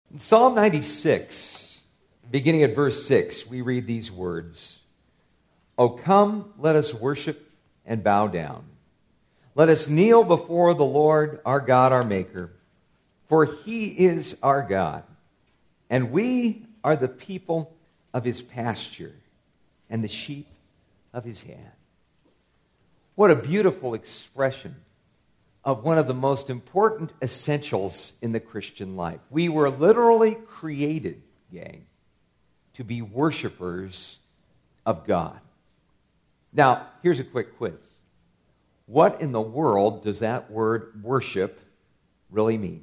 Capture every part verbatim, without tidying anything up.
In Psalm ninety-six, beginning at verse six, we read these words, "O come, let us worship and bow down. Let us kneel before the Lord, our God, our Maker. For he is our God, and we are the people of his pasture and the sheep of his hand." What a beautiful expression of one of the most important essentials in the Christian life. We were literally created, gang, to be worshipers of God. Now, here's a quick quiz. What in the world does that word worship really mean?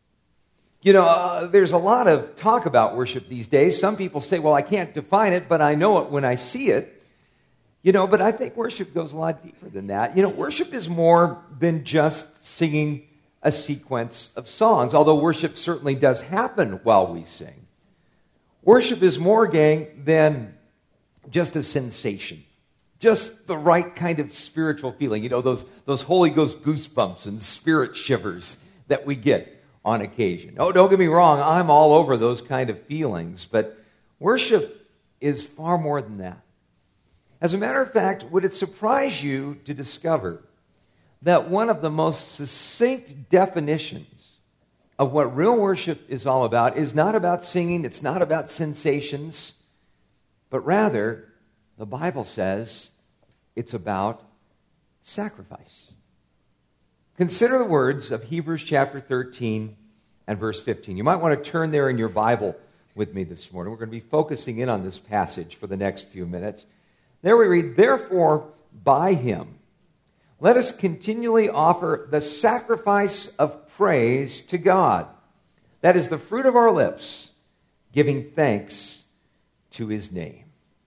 You know, uh, there's a lot of talk about worship these days. Some people say, well, I can't define it, but I know it when I see it. You know, but I think worship goes a lot deeper than that. You know, worship is more than just singing a sequence of songs, although worship certainly does happen while we sing. Worship is more, gang, than just a sensation, just the right kind of spiritual feeling. You know, those, those Holy Ghost goosebumps and spirit shivers that we get on occasion. Oh, don't get me wrong, I'm all over those kind of feelings, but worship is far more than that. As a matter of fact, would it surprise you to discover that one of the most succinct definitions of what real worship is all about is not about singing, it's not about sensations, but rather, the Bible says, it's about sacrifice. Consider the words of Hebrews chapter thirteen and verse fifteen. You might want to turn there in your Bible with me this morning. We're going to be focusing in on this passage for the next few minutes. There we read, "Therefore, by him, let us continually offer the sacrifice of praise to God. That is the fruit of our lips, giving thanks to his name."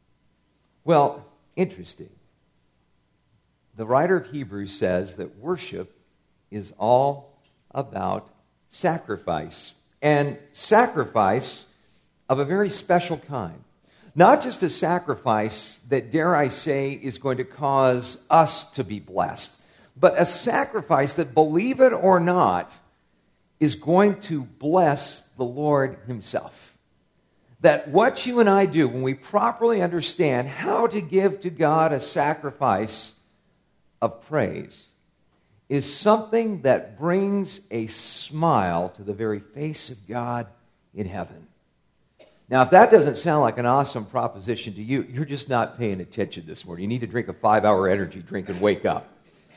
Well, interesting. The writer of Hebrews says that worship is all about sacrifice, and sacrifice of a very special kind. Not just a sacrifice that, dare I say, is going to cause us to be blessed, but a sacrifice that, believe it or not, is going to bless the Lord himself. That what you and I do when we properly understand how to give to God a sacrifice of praise is something that brings a smile to the very face of God in heaven. Now, if that doesn't sound like an awesome proposition to you, you're just not paying attention this morning. You need to drink a five-hour energy drink and wake up.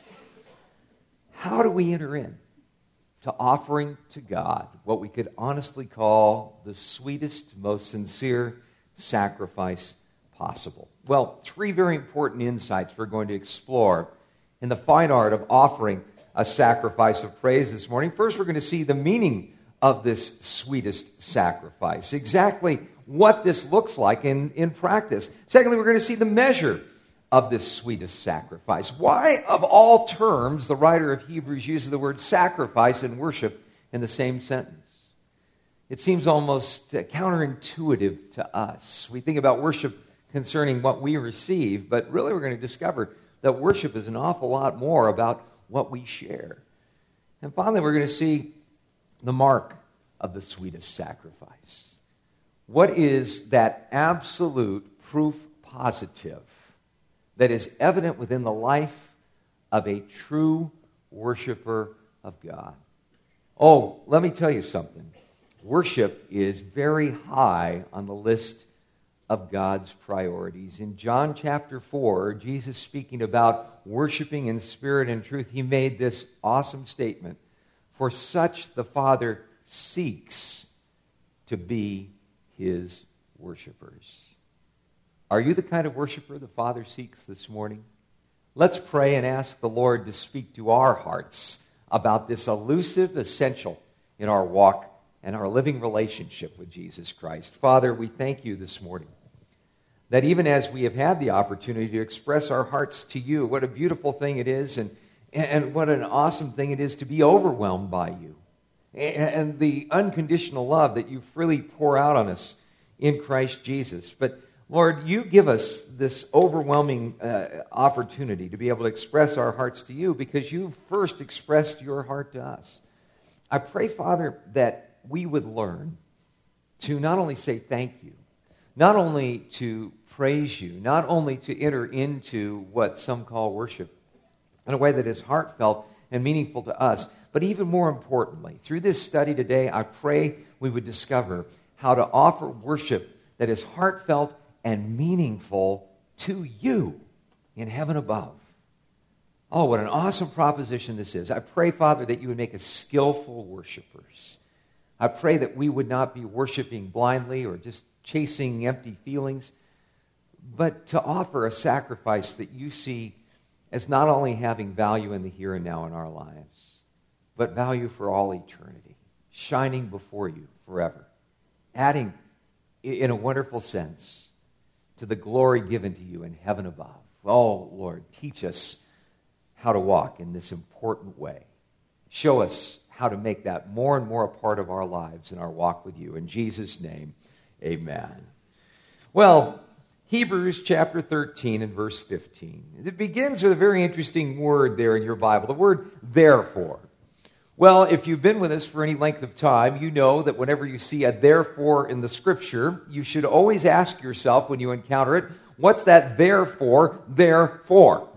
How do we enter in to offering to God what we could honestly call the sweetest, most sincere sacrifice possible? Well, three very important insights we're going to explore in the fine art of offering a sacrifice of praise this morning. First, we're going to see the meaning of this sweetest sacrifice, exactly what this looks like in, in practice. Secondly, we're going to see the measure of this sweetest sacrifice. Why, of all terms, the writer of Hebrews uses the word sacrifice and worship in the same sentence? It seems almost uh, counterintuitive to us. We think about worship concerning what we receive, but really we're going to discover that worship is an awful lot more about what we share. And finally, we're going to see the mark of the sweetest sacrifice. What is that absolute proof positive that is evident within the life of a true worshiper of God? Oh, let me tell you something. Worship is very high on the list of God's priorities. In John chapter four, Jesus speaking about worshiping in spirit and truth, he made this awesome statement: "For such the Father seeks to be his worshipers." Are you the kind of worshiper the Father seeks this morning? Let's pray and ask the Lord to speak to our hearts about this elusive essential in our walk and our living relationship with Jesus Christ. Father, we thank you this morning that even as we have had the opportunity to express our hearts to you, what a beautiful thing it is, and And what an awesome thing it is to be overwhelmed by you. And the unconditional love that you freely pour out on us in Christ Jesus. But Lord, you give us this overwhelming uh, opportunity to be able to express our hearts to you because you first expressed your heart to us. I pray, Father, that we would learn to not only say thank you, not only to praise you, not only to enter into what some call worship in a way that is heartfelt and meaningful to us, but even more importantly, through this study today, I pray we would discover how to offer worship that is heartfelt and meaningful to you in heaven above. Oh, what an awesome proposition this is. I pray, Father, that you would make us skillful worshipers. I pray that we would not be worshiping blindly or just chasing empty feelings, but to offer a sacrifice that you see as not only having value in the here and now in our lives, but value for all eternity, shining before you forever, adding, in a wonderful sense, to the glory given to you in heaven above. Oh, Lord, teach us how to walk in this important way. Show us how to make that more and more a part of our lives in our walk with you. In Jesus' name, amen. Well, Hebrews chapter thirteen and verse fifteen. It begins with a very interesting word there in your Bible, the word therefore. Well, if you've been with us for any length of time, you know that whenever you see a therefore in the Scripture, you should always ask yourself when you encounter it, what's that therefore there for?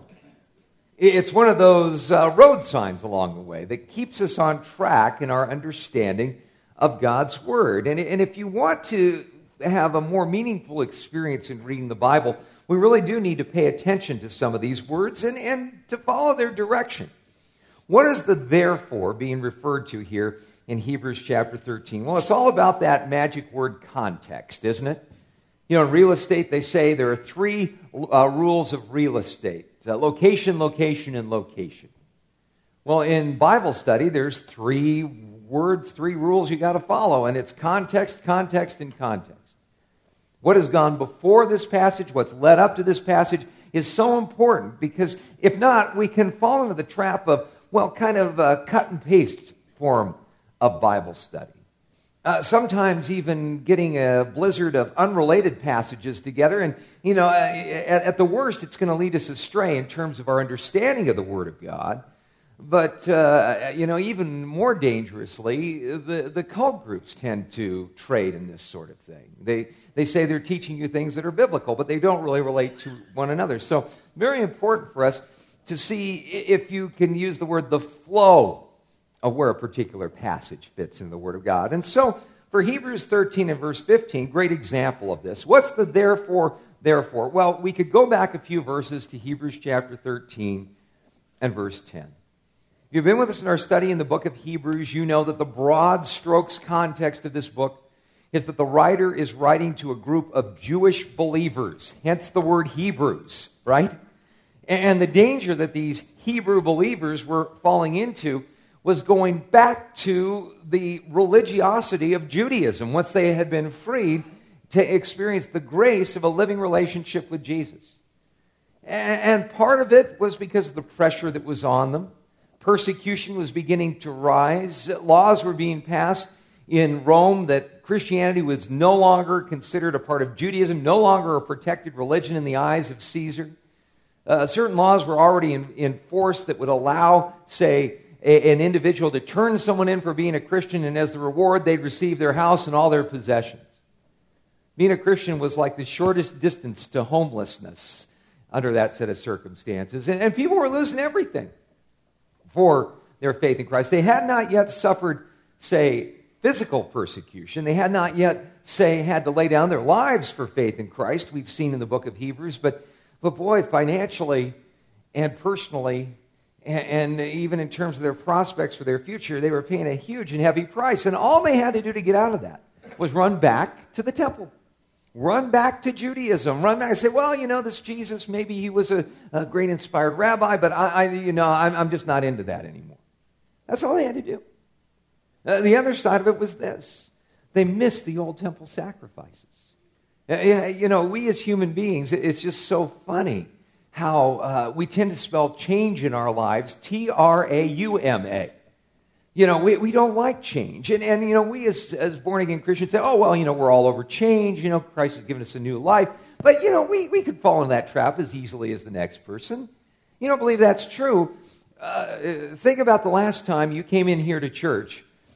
It's one of those uh, road signs along the way that keeps us on track in our understanding of God's Word. And, and if you want to have a more meaningful experience in reading the Bible, we really do need to pay attention to some of these words and, and to follow their direction. What is the therefore being referred to here in Hebrews chapter thirteen? Well, it's all about that magic word context, isn't it? You know, in real estate, they say there are three uh, rules of real estate. Uh, location, location, and location. Well, in Bible study, there's three words, three rules you got to follow, and it's context, context, and context. What has gone before this passage, what's led up to this passage, is so important because if not, we can fall into the trap of, well, kind of a cut and paste form of Bible study. Uh, sometimes even getting a blizzard of unrelated passages together. And, you know, at, at the worst, it's going to lead us astray in terms of our understanding of the Word of God. But, uh, you know, even more dangerously, the, the cult groups tend to trade in this sort of thing. They, they say they're teaching you things that are biblical, but they don't really relate to one another. So very important for us to see, if you can use the word, the flow of where a particular passage fits in the Word of God. And so, for Hebrews thirteen and verse fifteen, great example of this. What's the therefore, therefore? Well, we could go back a few verses to Hebrews chapter thirteen and verse ten. If you've been with us in our study in the book of Hebrews, you know that the broad strokes context of this book is that the writer is writing to a group of Jewish believers, hence the word Hebrews, right? And the danger that these Hebrew believers were falling into was going back to the religiosity of Judaism once they had been freed to experience the grace of a living relationship with Jesus. And part of it was because of the pressure that was on them. Persecution was beginning to rise. Laws were being passed in Rome that Christianity was no longer considered a part of Judaism, no longer a protected religion in the eyes of Caesar. Uh, certain laws were already in, in force that would allow, say, an individual to turn someone in for being a Christian, and as the reward, they'd receive their house and all their possessions. Being a Christian was like the shortest distance to homelessness under that set of circumstances. And, and people were losing everything for their faith in Christ. They had not yet suffered, say, physical persecution. They had not yet, say, had to lay down their lives for faith in Christ. We've seen in the book of Hebrews. But, but boy, financially and personally, and even in terms of their prospects for their future, they were paying a huge and heavy price. And all they had to do to get out of that was run back to the temple. Run back to Judaism. Run back and say, well, you know, this Jesus, maybe he was a, a great inspired rabbi, but I, I you know, I'm, I'm just not into that anymore. That's all they had to do. Uh, the other side of it was this. They missed the old temple sacrifices. Uh, you know, we as human beings, it's just so funny how uh, we tend to spell change in our lives, T R A U M A. You know, we, we don't like change. And, and you know, we as, as born-again Christians say, oh, well, you know, we're all over change. You know, Christ has given us a new life. But, you know, we, we could fall into that trap as easily as the next person. You don't believe that's true? Uh, think about the last time you came in here to church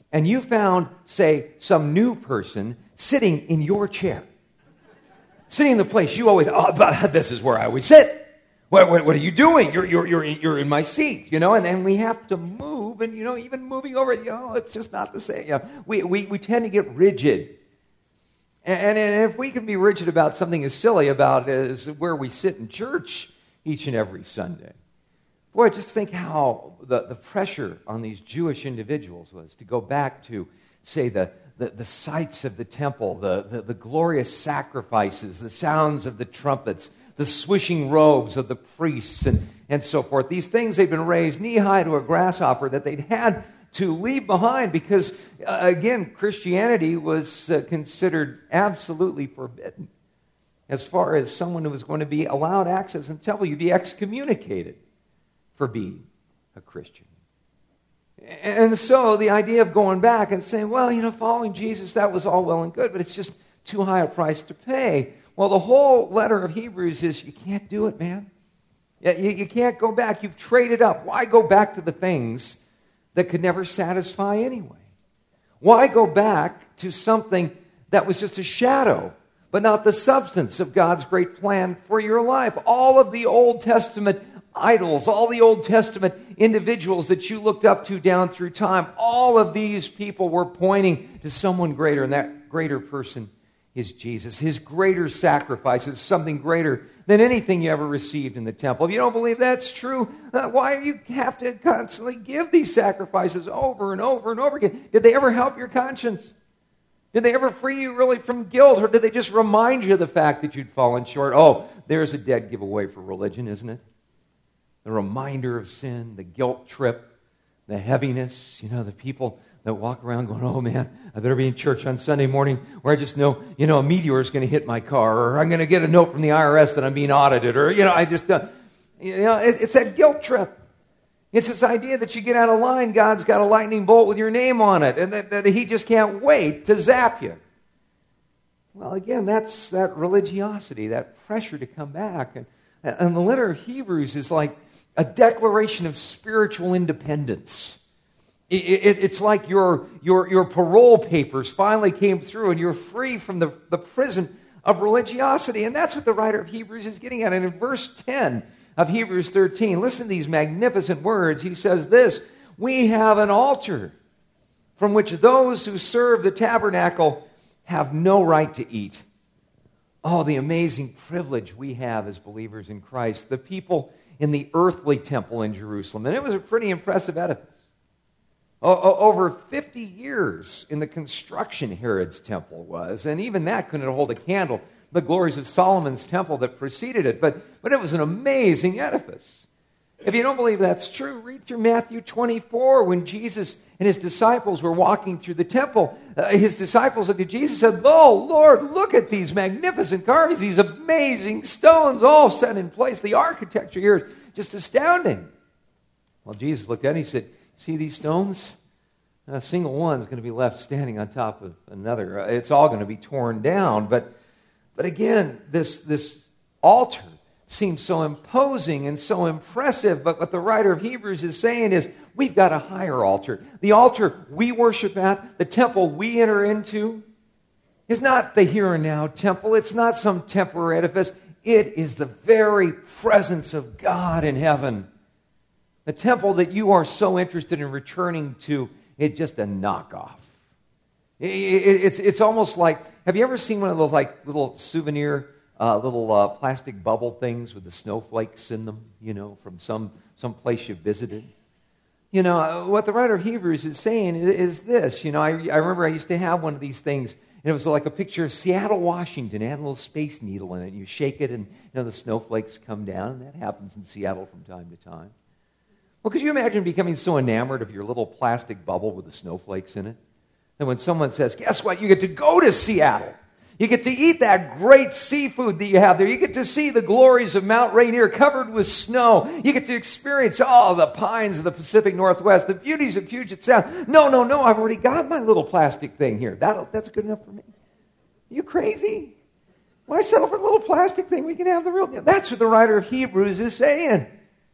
and you found, say, some new person sitting in your chair, sitting in the place you always, oh, but this is where I always sit. What, what, what are you doing? You're, you're, you're, you're in my seat, you know, and then we have to move, and, you know, even moving over, you know, it's just not the same. You know, we, we, we tend to get rigid. And, and if we can be rigid about something as silly about as where we sit in church each and every Sunday, boy, just think how the, the pressure on these Jewish individuals was to go back to, say, the, the, the sights of the temple, the, the, the glorious sacrifices, the sounds of the trumpets, the swishing robes of the priests, and, and so forth. These things they've been raised knee-high to a grasshopper that they'd had to leave behind because, uh, again, Christianity was uh, considered absolutely forbidden. As far as someone who was going to be allowed access in the temple, you'd be excommunicated for being a Christian. And so the idea of going back and saying, well, you know, following Jesus, that was all well and good, but it's just too high a price to pay. Well, the whole letter of Hebrews is you can't do it, man. You, you can't go back. You've traded up. Why go back to the things that could never satisfy anyway? Why go back to something that was just a shadow, but not the substance of God's great plan for your life? All of the Old Testament idols, all the Old Testament individuals that you looked up to down through time, all of these people were pointing to someone greater, and that greater person is Jesus. His greater sacrifice is something greater than anything you ever received in the temple. If you don't believe that's true, uh, why do you have to constantly give these sacrifices over and over and over again? Did they ever help your conscience? Did they ever free you really from guilt? Or did they just remind you of the fact that you'd fallen short? Oh, there's a dead giveaway for religion, isn't it? The reminder of sin, the guilt trip, the heaviness, you know, the people that walk around going, oh man, I better be in church on Sunday morning where I just know, you know, a meteor is going to hit my car, or I'm going to get a note from the I R S that I'm being audited, or, you know, I just, uh, you know, it, it's that guilt trip. It's this idea that you get out of line, God's got a lightning bolt with your name on it, and that, that He just can't wait to zap you. Well, again, that's that religiosity, that pressure to come back. And, and the letter of Hebrews is like a declaration of spiritual independence. It, it, it's like your, your, your parole papers finally came through and you're free from the, the prison of religiosity. And that's what the writer of Hebrews is getting at. And in verse ten of Hebrews thirteen, listen to these magnificent words. He says this, we have an altar from which those who serve the tabernacle have no right to eat. Oh, the amazing privilege we have as believers in Christ. The people in the earthly temple in Jerusalem. And it was a pretty impressive edifice. Over fifty years in the construction Herod's temple was, and even that couldn't hold a candle to the glories of Solomon's temple that preceded it, but, but it was an amazing edifice. If you don't believe that's true, read through Matthew twenty-four when Jesus and His disciples were walking through the temple. Uh, his disciples looked at Jesus and said, oh, Lord, look at these magnificent carvings, these amazing stones all set in place. The architecture here is just astounding. Well, Jesus looked at it and He said, see these stones? Not a single one is going to be left standing on top of another. It's all going to be torn down. But, but again, this, this altar seems so imposing and so impressive. But what the writer of Hebrews is saying is, we've got a higher altar. The altar we worship at, the temple we enter into, is not the here and now temple. It's not some temporary edifice. It is the very presence of God in heaven. The temple that you are so interested in returning to is just a knockoff. It's, it's almost like, have you ever seen one of those like little souvenir, uh, little uh, plastic bubble things with the snowflakes in them, you know, from some, some place you visited? You know, what the writer of Hebrews is saying is, is this. You know, I, I remember I used to have one of these things, and it was like a picture of Seattle, Washington. It had a little space needle in it. You shake it, and you know the snowflakes come down, and that happens in Seattle from time to time. Well, could you imagine becoming so enamored of your little plastic bubble with the snowflakes in it? And when someone says, guess what? You get to go to Seattle. You get to eat that great seafood that you have there. You get to see the glories of Mount Rainier covered with snow. You get to experience all the pines of the Pacific Northwest, the beauties of Puget Sound. No, no, no, I've already got my little plastic thing here. That'll, that's good enough for me. Are you crazy? Why settle for the little plastic thing? We can have the real deal. That's what the writer of Hebrews is saying.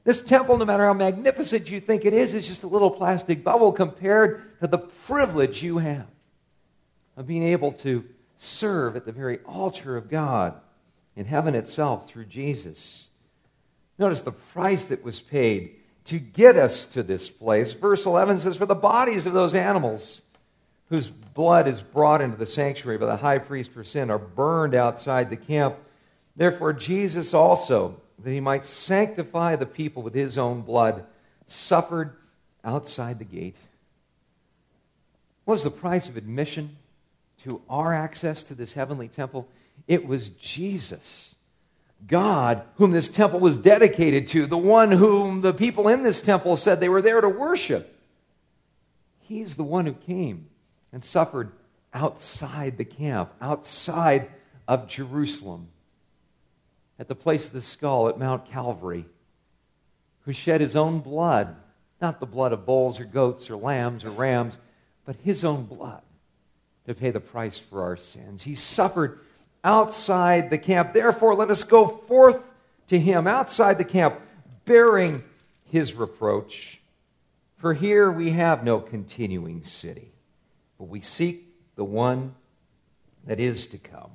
This temple, no matter how magnificent you think it is, is just a little plastic bubble compared to the privilege you have of being able to serve at the very altar of God in heaven itself through Jesus. Notice the price that was paid to get us to this place. Verse eleven says, for the bodies of those animals whose blood is brought into the sanctuary by the high priest for sin are burned outside the camp. Therefore Jesus also, that he might sanctify the people with his own blood, suffered outside the gate. What was the price of admission to our access to this heavenly temple? It was Jesus, God, whom this temple was dedicated to, the one whom the people in this temple said they were there to worship. He's the one who came and suffered outside the camp, outside of Jerusalem, at the place of the skull at Mount Calvary, who shed his own blood, not the blood of bulls or goats or lambs or rams, but his own blood to pay the price for our sins. He suffered outside the camp. Therefore, let us go forth to him outside the camp, bearing his reproach. For here we have no continuing city, but we seek the one that is to come.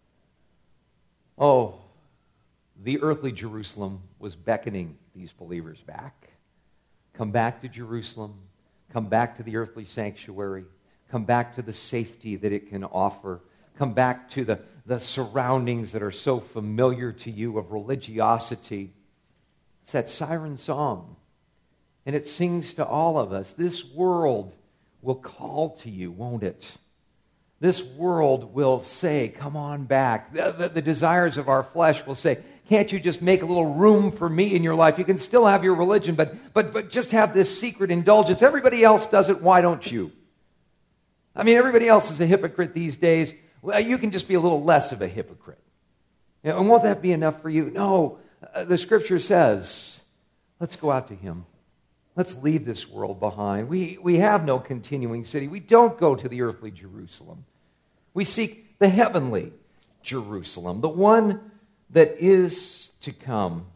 Oh, the earthly Jerusalem was beckoning these believers back. Come back to Jerusalem. Come back to the earthly sanctuary. Come back to the safety that it can offer. Come back to the, the surroundings that are so familiar to you of religiosity. It's that siren song. And it sings to all of us. This world will call to you, won't it? This world will say, come on back. The, the, the desires of our flesh will say, can't you just make a little room for me in your life? You can still have your religion, but, but, but just have this secret indulgence. Everybody else does it. Why don't you? I mean, everybody else is a hypocrite these days. Well, you can just be a little less of a hypocrite. You know, and won't that be enough for you? No, uh, the Scripture says, let's go out to him. Let's leave this world behind. We, we have no continuing city. We don't go to the earthly Jerusalem. We seek the heavenly Jerusalem, the one that is to come.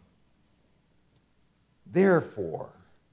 Therefore,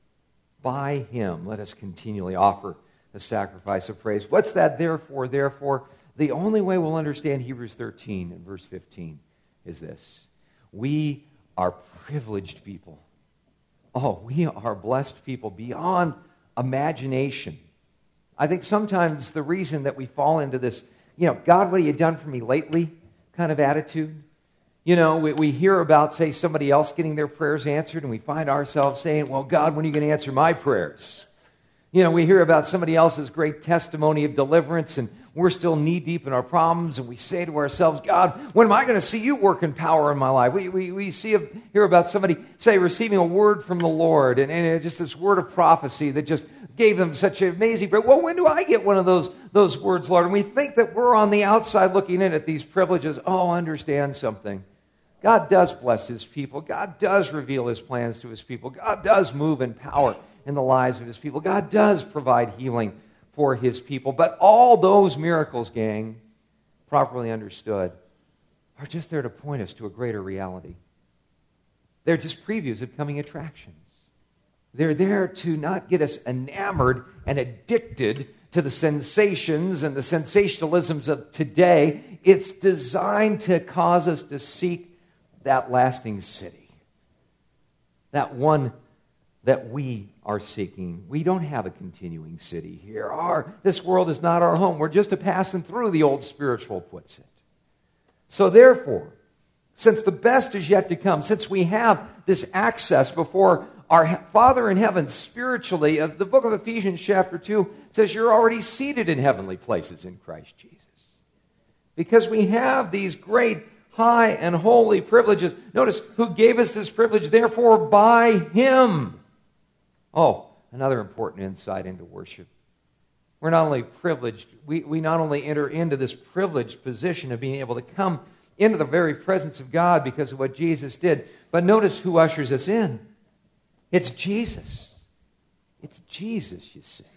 by him, let us continually offer a sacrifice of praise. What's that therefore? Therefore, the only way we'll understand Hebrews thirteen and verse fifteen is this. We are privileged people. Oh, we are blessed people beyond imagination. I think sometimes the reason that we fall into this, you know, God, what have you done for me lately kind of attitude. You know, we, we hear about, say, somebody else getting their prayers answered, and we find ourselves saying, well, God, when are you going to answer my prayers? You know, we hear about somebody else's great testimony of deliverance, and we're still knee-deep in our problems, and we say to ourselves, God, when am I going to see you work in power in my life? We we, we see hear about somebody, say, receiving a word from the Lord, and, and it's just this word of prophecy that just gave them such an amazing break. Well, when do I get one of those, those words, Lord? And we think that we're on the outside looking in at these privileges. Oh, understand something. God does bless his people. God does reveal his plans to his people. God does move in power in the lives of his people. God does provide healing for his people. But all those miracles, gang, properly understood, are just there to point us to a greater reality. They're just previews of coming attractions. They're there to not get us enamored and addicted to the sensations and the sensationalisms of today. It's designed to cause us to seek that lasting city, that one that we are seeking. We don't have a continuing city here. Our, this world is not our home. We're just a passing through, the old spiritual puts it. So therefore, since the best is yet to come, since we have this access before our Father in heaven spiritually, uh, the book of Ephesians chapter two says you're already seated in heavenly places in Christ Jesus. Because we have these great high and holy privileges. Notice, who gave us this privilege? Therefore, by him. Oh, another important insight into worship. We're not only privileged, we, we not only enter into this privileged position of being able to come into the very presence of God because of what Jesus did, but notice who ushers us in. It's Jesus. It's Jesus, you see.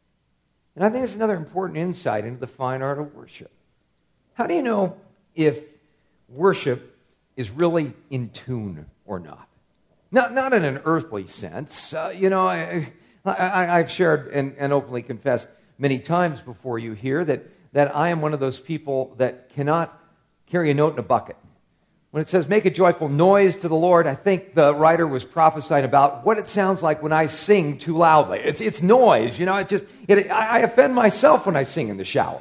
And I think it's another important insight into the fine art of worship. How do you know if worship is really in tune or not? Not, not in an earthly sense. Uh, you know, I, I, I've shared and, and openly confessed many times before you here that, that I am one of those people that cannot carry a note in a bucket. When it says, make a joyful noise to the Lord, I think the writer was prophesying about what it sounds like when I sing too loudly. It's, it's noise, you know, it just, it, I, I offend myself when I sing in the shower.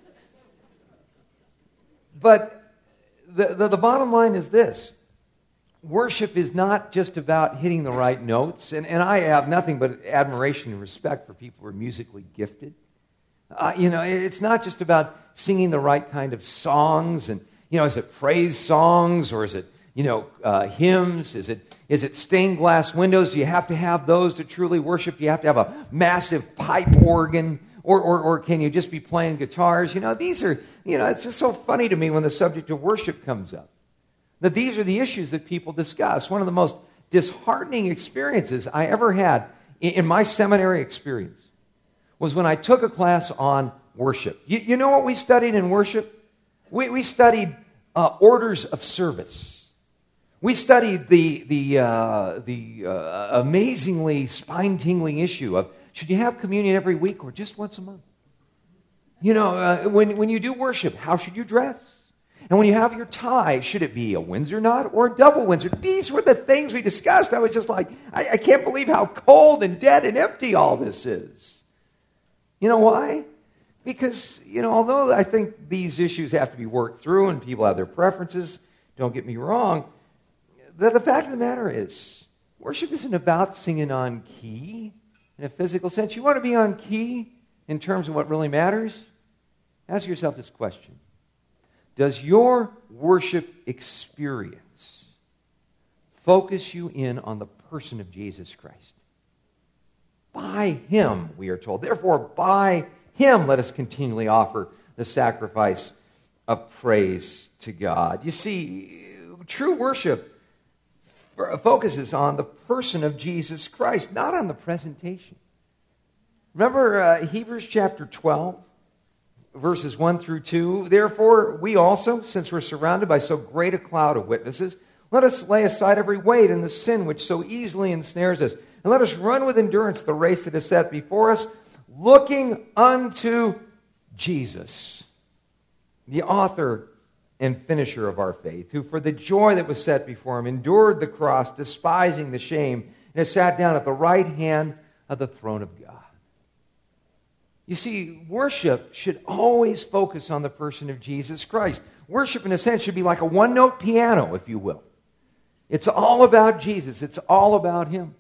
But the, the, the bottom line is this. Worship is not just about hitting the right notes, and, and I have nothing but admiration and respect for people who are musically gifted. Uh, you know, it's not just about singing the right kind of songs, and, you know, is it praise songs, or is it, you know, uh, hymns? Is it is it stained glass windows? Do you have to have those to truly worship? Do you have to have a massive pipe organ, or, or, or can you just be playing guitars? You know, these are, you know, it's just so funny to me when the subject of worship comes up. That these are the issues that people discuss. One of the most disheartening experiences I ever had in my seminary experience was when I took a class on worship. You, you know what we studied in worship? We, we studied uh, orders of service. We studied the, the, uh, the uh, amazingly spine-tingling issue of should you have communion every week or just once a month? You know, uh, when, when you do worship, how should you dress? And when you have your tie, should it be a Windsor knot or a double Windsor? These were the things we discussed. I was just like, I, I can't believe how cold and dead and empty all this is. You know why? Because, you know, although I think these issues have to be worked through and people have their preferences, don't get me wrong, the, the fact of the matter is, worship isn't about singing on key in a physical sense. You want to be on key in terms of what really matters? Ask yourself this question. Does your worship experience focus you in on the person of Jesus Christ? By Him, we are told. Therefore, by Him, let us continually offer the sacrifice of praise to God. You see, true worship focuses on the person of Jesus Christ, not on the presentation. Remember uh, Hebrews chapter twelve? Verses one through two, therefore we also, since we're surrounded by so great a cloud of witnesses, let us lay aside every weight and the sin which so easily ensnares us, and let us run with endurance the race that is set before us, looking unto Jesus, the author and finisher of our faith, who for the joy that was set before him endured the cross, despising the shame, and has sat down at the right hand of the throne of God. You see, worship should always focus on the person of Jesus Christ. Worship, in a sense, should be like a one-note piano, if you will. It's all about Jesus. It's all about Him.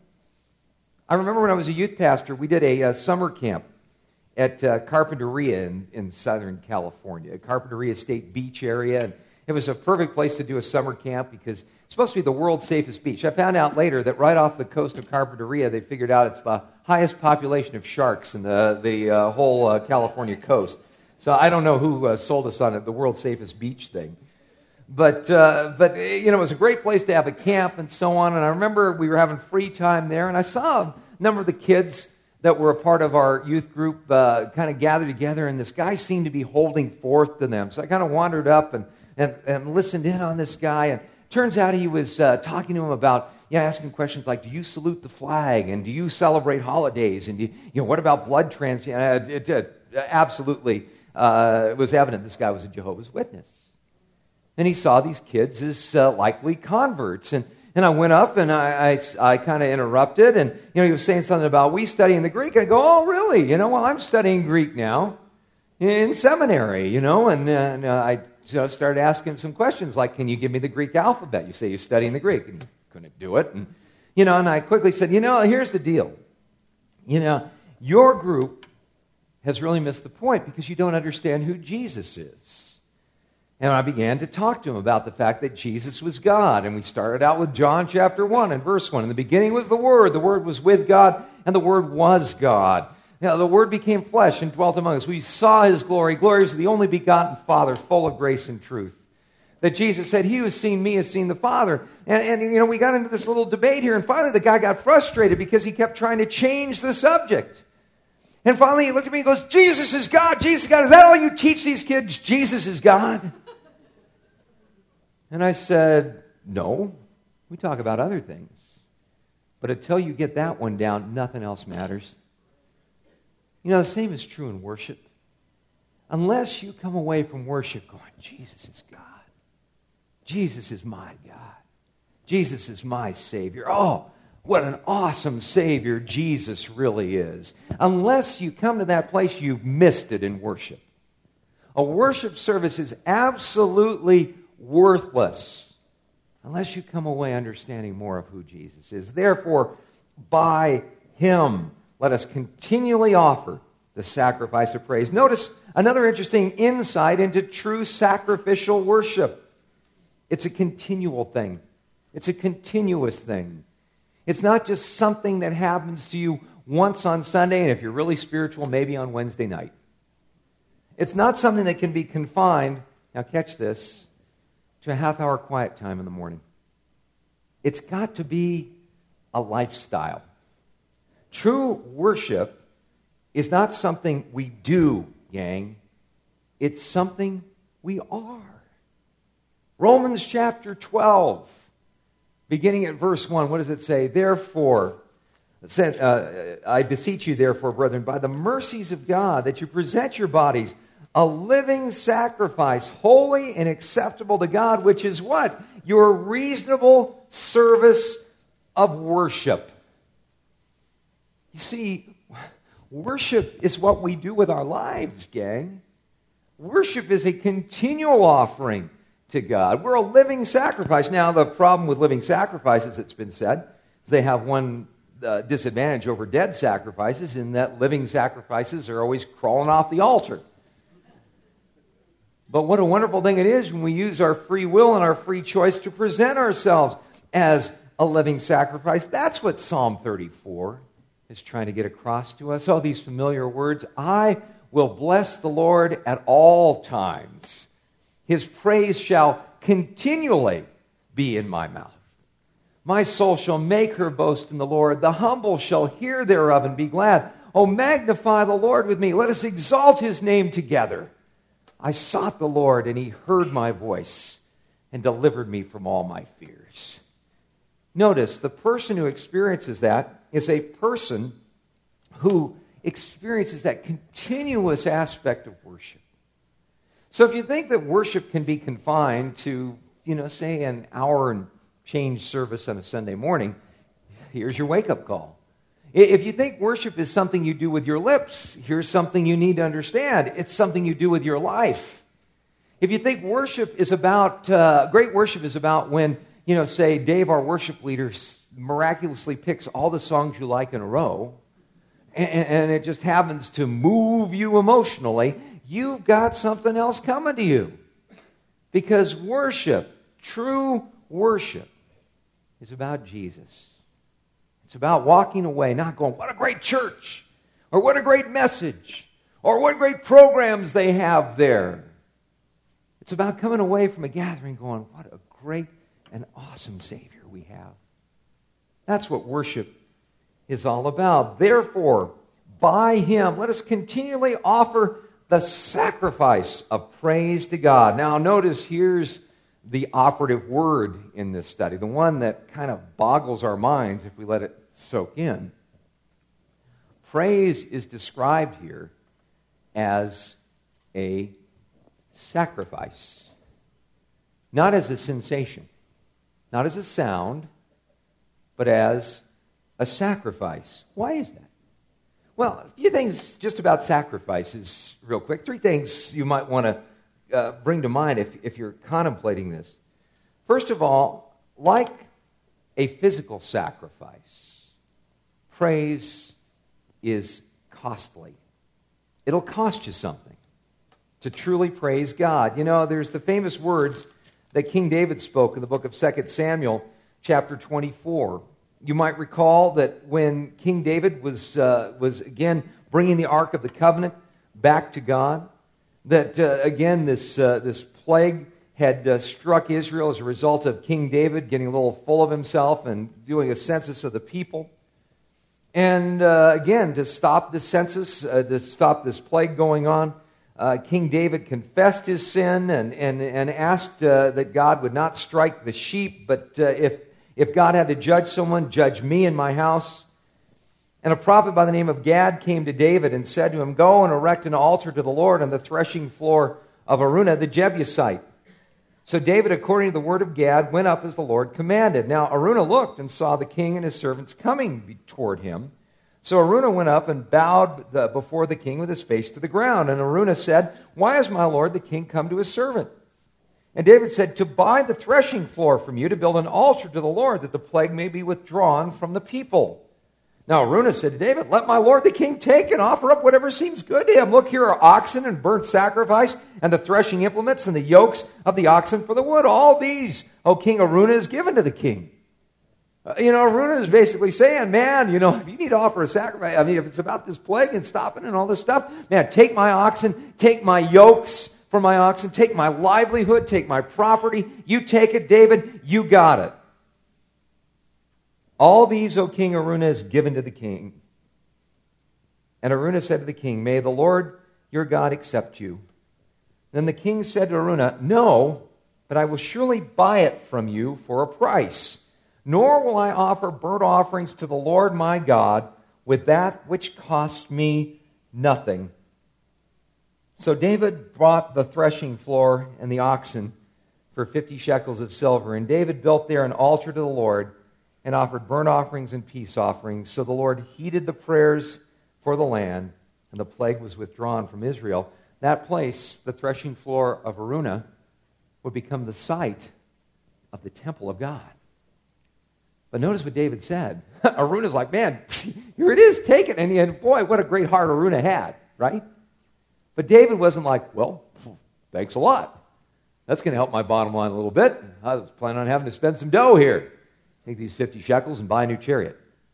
I remember when I was a youth pastor, we did a, a summer camp at uh, Carpinteria in, in Southern California, Carpinteria State Beach area. And it was a perfect place to do a summer camp because it's supposed to be the world's safest beach. I found out later that right off the coast of Carpinteria, they figured out it's the highest population of sharks in the, the uh, whole uh, California coast. So I don't know who uh, sold us on it, the world's safest beach thing. But, uh, but you know, it was a great place to have a camp and so on. And I remember we were having free time there, and I saw a number of the kids that were a part of our youth group uh, kind of gathered together, and this guy seemed to be holding forth to them. So I kind of wandered up and, and, and listened in on this guy, and turns out he was uh, talking to him about, you know, asking questions like, do you salute the flag? And do you celebrate holidays? And, do you, you know, what about blood transfusion? Uh, it, it, uh, absolutely, uh, it was evident this guy was a Jehovah's Witness. And he saw these kids as uh, likely converts. And, and I went up and I, I, I kind of interrupted. And, you know, he was saying something about, we studying the Greek. I go, oh, really? You know, well, I'm studying Greek now in seminary, you know. And, uh, and uh, I So I started asking him some questions like, can you give me the Greek alphabet? You say you're studying the Greek. And he couldn't do it. And, you know, and I quickly said, you know, here's the deal. You know, your group has really missed the point because you don't understand who Jesus is. And I began to talk to him about the fact that Jesus was God. And we started out with John chapter one and verse one. In the beginning was the Word. The Word was with God, and the Word was God. Now, the Word became flesh and dwelt among us. We saw His glory. Glory is the only begotten Father, full of grace and truth. That Jesus said, he who has seen me has seen the Father. And, and, you know, we got into this little debate here, and finally the guy got frustrated because he kept trying to change the subject. And finally he looked at me and goes, Jesus is God, Jesus is God. Is that all you teach these kids? Jesus is God? And I said, no, we talk about other things. But until you get that one down, nothing else matters. You know, the same is true in worship. Unless you come away from worship going, Jesus is God. Jesus is my God. Jesus is my Savior. Oh, what an awesome Savior Jesus really is. Unless you come to that place, you've missed it in worship. A worship service is absolutely worthless unless you come away understanding more of who Jesus is. Therefore, by Him, let us continually offer the sacrifice of praise. Notice another interesting insight into true sacrificial worship. It's a continual thing. It's a continuous thing. It's not just something that happens to you once on Sunday, and if you're really spiritual, maybe on Wednesday night. It's not something that can be confined, now catch this, to a half-hour quiet time in the morning. It's got to be a lifestyle. True worship is not something we do, gang. It's something we are. Romans chapter twelve, beginning at verse one, what does it say? Therefore, it says, uh, I beseech you, therefore, brethren, by the mercies of God, that you present your bodies a living sacrifice, holy and acceptable to God, which is what? Your reasonable service of worship. You see, worship is what we do with our lives, gang. Worship is a continual offering to God. We're a living sacrifice. Now, the problem with living sacrifices, it's been said, is they have one uh, disadvantage over dead sacrifices, in that living sacrifices are always crawling off the altar. But what a wonderful thing it is when we use our free will and our free choice to present ourselves as a living sacrifice. That's what Psalm thirty-four is trying to get across to us. Oh, these familiar words. I will bless the Lord at all times. His praise shall continually be in my mouth. My soul shall make her boast in the Lord. The humble shall hear thereof and be glad. Oh, magnify the Lord with me. Let us exalt His name together. I sought the Lord, and He heard my voice and delivered me from all my fears. Notice, the person who experiences that is a person who experiences that continuous aspect of worship. So if you think that worship can be confined to, you know, say an hour and change service on a Sunday morning, here's your wake-up call. If you think worship is something you do with your lips, here's something you need to understand. It's something you do with your life. If you think worship is about, uh, great worship is about when, you know, say Dave, our worship leader, miraculously picks all the songs you like in a row, and, and it just happens to move you emotionally, you've got something else coming to you. Because worship, true worship, is about Jesus. It's about walking away, not going, what a great church, or what a great message, or what great programs they have there. It's about coming away from a gathering going, what a great and awesome Savior we have. That's what worship is all about. Therefore, by Him, let us continually offer the sacrifice of praise to God. Now, notice here's the operative word in this study, the one that kind of boggles our minds if we let it soak in. Praise is described here as a sacrifice, not as a sensation, not as a sound, but as a sacrifice. Why is that? Well, a few things just about sacrifices real quick. Three things you might want to uh, bring to mind if, if you're contemplating this. First of all, like a physical sacrifice, praise is costly. It'll cost you something to truly praise God. You know, there's the famous words that King David spoke in the book of Second Samuel, chapter twenty-four. You might recall that when King David was, uh, was again bringing the Ark of the Covenant back to God, that uh, again this, uh, this plague had uh, struck Israel as a result of King David getting a little full of himself and doing a census of the people. And uh, again, to stop the census, uh, to stop this plague going on, uh, King David confessed his sin and, and, and asked uh, that God would not strike the sheep, but uh, if If God had to judge someone, judge me and my house. And a prophet by the name of Gad came to David and said to him, go and erect an altar to the Lord on the threshing floor of Araunah the Jebusite. So David, according to the word of Gad, went up as the Lord commanded. Now Araunah looked and saw the king and his servants coming toward him. So Araunah went up and bowed the, before the king with his face to the ground. And Araunah said, why has my lord the king come to his servant? And David said, to buy the threshing floor from you, to build an altar to the Lord, that the plague may be withdrawn from the people. Now Araunah said to David, let my lord the king take and offer up whatever seems good to him. Look, here are oxen and burnt sacrifice, and the threshing implements, and the yokes of the oxen for the wood. All these, O king, Araunah is given to the king. Uh, you know, Araunah is basically saying, man, you know, if you need to offer a sacrifice, I mean, if it's about this plague and stopping and all this stuff, man, take my oxen, take my yokes for my oxen, take my livelihood, take my property. You take it, David, you got it. All these, O king, Araunah is given to the king. And Araunah said to the king, may the Lord your God accept you. Then the king said to Araunah, no, but I will surely buy it from you for a price. Nor will I offer burnt offerings to the Lord my God with that which costs me nothing. So David bought the threshing floor and the oxen for fifty shekels of silver. And David built there an altar to the Lord and offered burnt offerings and peace offerings. So the Lord heeded the prayers for the land, and the plague was withdrawn from Israel. That place, the threshing floor of Araunah, would become the site of the temple of God. But notice what David said. Araunah's like, man, here it is, take it. And, and boy, what a great heart Araunah had, right? But David wasn't like, well, thanks a lot. That's going to help my bottom line a little bit. I was planning on having to spend some dough here. Take these fifty shekels and buy a new chariot.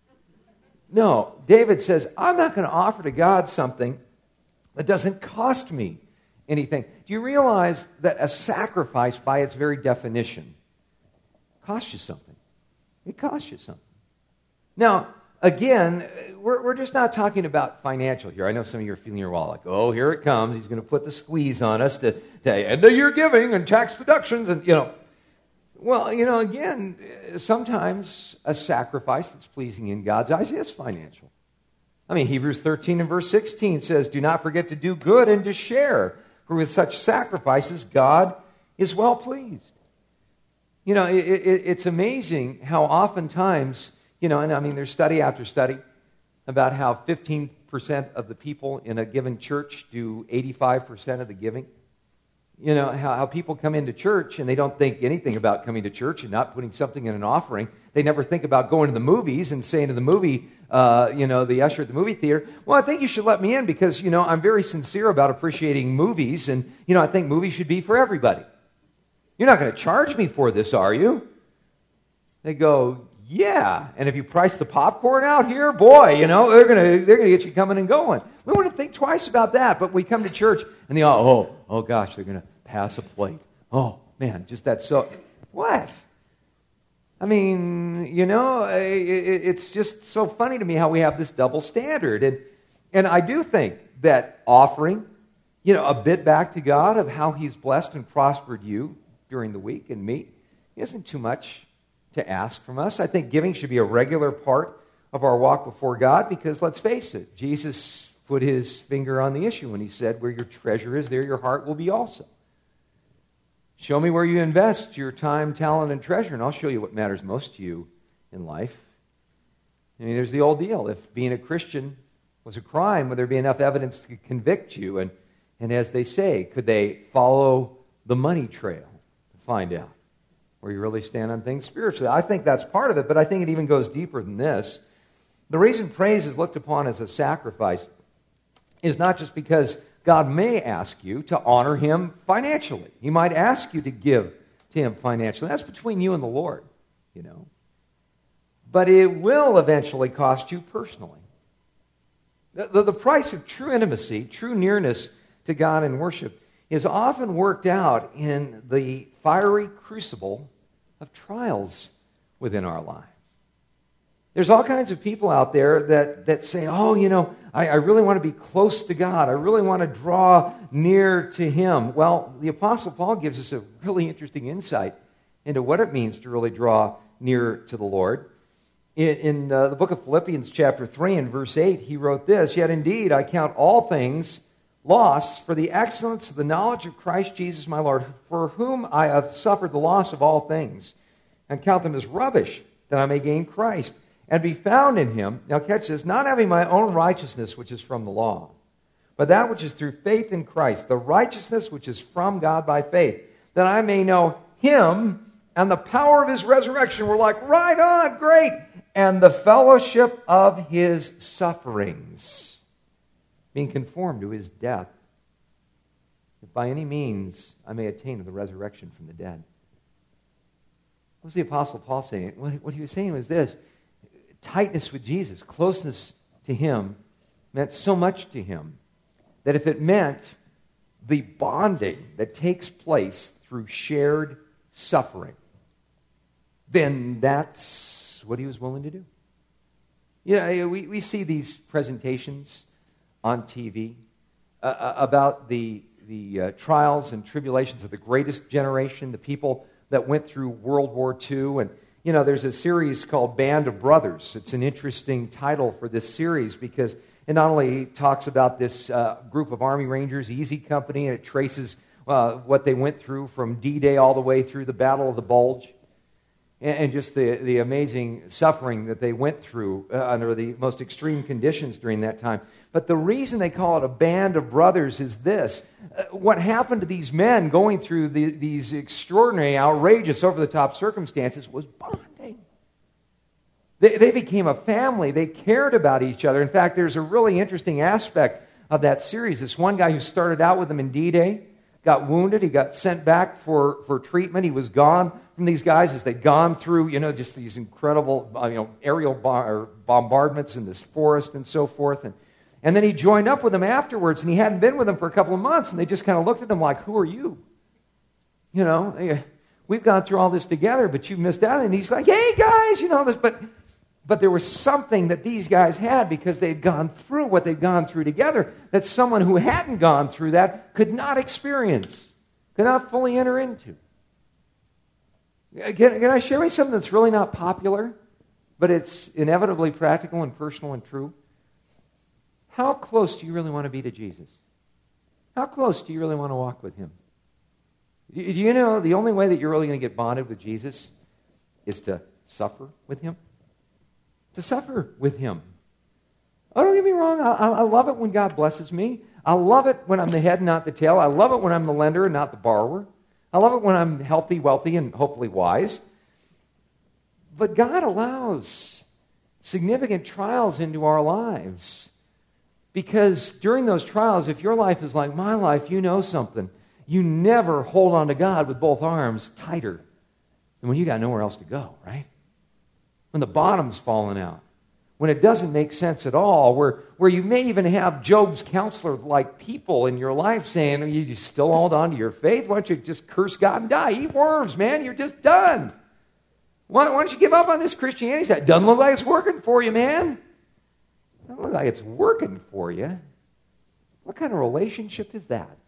No, David says, I'm not going to offer to God something that doesn't cost me anything. Do you realize that a sacrifice, by its very definition, costs you something? It costs you something. Now, again, we're, we're just not talking about financial here. I know some of you are feeling your wallet like, oh, here it comes. He's going to put the squeeze on us to, to end of year giving and tax deductions and, you know. Well, you know, again, sometimes a sacrifice that's pleasing in God's eyes is financial. I mean, Hebrews thirteen and verse sixteen says, do not forget to do good and to share, for with such sacrifices God is well pleased. You know, it, it, it's amazing how oftentimes, you know, and I mean, there's study after study about how fifteen percent of the people in a given church do eighty-five percent of the giving. You know, how, how people come into church and they don't think anything about coming to church and not putting something in an offering. They never think about going to the movies and saying to the movie, uh, you know, the usher at the movie theater, well, I think you should let me in because, you know, I'm very sincere about appreciating movies and, you know, I think movies should be for everybody. You're not going to charge me for this, are you? They go, yeah. And if you price the popcorn out here, boy, you know, they're going to they're going to get you coming and going. We want to think twice about that, but we come to church and they all, oh, oh gosh, they're going to pass a plate. Oh, man, just that so... What? I mean, you know, it's just so funny to me how we have this double standard. And, and I do think that offering, you know, a bit back to God of how He's blessed and prospered you during the week and me isn't too much to ask from us. I think giving should be a regular part of our walk before God because, let's face it, Jesus put His finger on the issue when He said, where your treasure is, there your heart will be also. Show me where you invest your time, talent, and treasure, and I'll show you what matters most to you in life. I mean, there's the old deal. If being a Christian was a crime, would there be enough evidence to convict you? And, and as they say, could they follow the money trail to find out where you really stand on things spiritually? I think that's part of it, but I think it even goes deeper than this. The reason praise is looked upon as a sacrifice is not just because God may ask you to honor Him financially. He might ask you to give to Him financially. That's between you and the Lord, you know. But it will eventually cost you personally. The, the, the price of true intimacy, true nearness to God in worship is often worked out in the fiery crucible of trials within our lives. There's all kinds of people out there that, that say, oh, you know, I, I really want to be close to God. I really want to draw near to Him. Well, the Apostle Paul gives us a really interesting insight into what it means to really draw near to the Lord. In, in uh, the book of Philippians chapter three and verse eight, he wrote this, "Yet indeed I count all things loss for the excellence of the knowledge of Christ Jesus my Lord, for whom I have suffered the loss of all things, and count them as rubbish, that I may gain Christ, and be found in him." Now catch this, "not having my own righteousness, which is from the law, but that which is through faith in Christ, the righteousness which is from God by faith, that I may know him and the power of his resurrection." We're like, right on, great. "And the fellowship of his sufferings, being conformed to his death, if by any means I may attain to the resurrection from the dead." What was the Apostle Paul saying? What he was saying was this: tightness with Jesus, closeness to him, meant so much to him that if it meant the bonding that takes place through shared suffering, then that's what he was willing to do. You know, we, we see these presentations on T V uh, about the, the uh, trials and tribulations of the greatest generation, the people that went through World War Two. And, you know, there's a series called Band of Brothers. It's an interesting title for this series because it not only talks about this uh, group of Army Rangers, Easy Company, and it traces uh, what they went through from D-Day all the way through the Battle of the Bulge, and just the, the amazing suffering that they went through uh, under the most extreme conditions during that time. But the reason they call it a band of brothers is this. Uh, what happened to these men going through the, these extraordinary, outrageous, over-the-top circumstances was bonding. They, they became a family. They cared about each other. In fact, there's a really interesting aspect of that series. This one guy who started out with them in D-Day got wounded. He got sent back for, for treatment. He was gone from these guys as they'd gone through, you know, just these incredible, uh, you know, aerial bar- bombardments in this forest and so forth. And, and then he joined up with them afterwards, and he hadn't been with them for a couple of months, and they just kind of looked at him like, "Who are you? You know, we've gone through all this together, but you missed out." And he's like, "Hey, guys, you know this." But, but there was something that these guys had because they'd gone through what they'd gone through together that someone who hadn't gone through that could not experience, could not fully enter into. Can, can I share with you something that's really not popular, but it's inevitably practical and personal and true? How close do you really want to be to Jesus? How close do you really want to walk with him? Do you know the only way that you're really going to get bonded with Jesus is to suffer with him? To suffer with him. Oh, don't get me wrong. I, I love it when God blesses me. I love it when I'm the head, not the tail. I love it when I'm the lender and not the borrower. I love it when I'm healthy, wealthy, and hopefully wise. But God allows significant trials into our lives. Because during those trials, if your life is like my life, you know something. You never hold on to God with both arms tighter than when you got nowhere else to go, right? When the bottom's falling out. When it doesn't make sense at all, where, where you may even have Job's counselor-like people in your life saying, "Are you still hold on to your faith? Why don't you just curse God and die? Eat worms, man. You're just done. Why, why don't you give up on this Christianity? That doesn't look like it's working for you, man. Doesn't look like it's working for you. What kind of relationship is that?"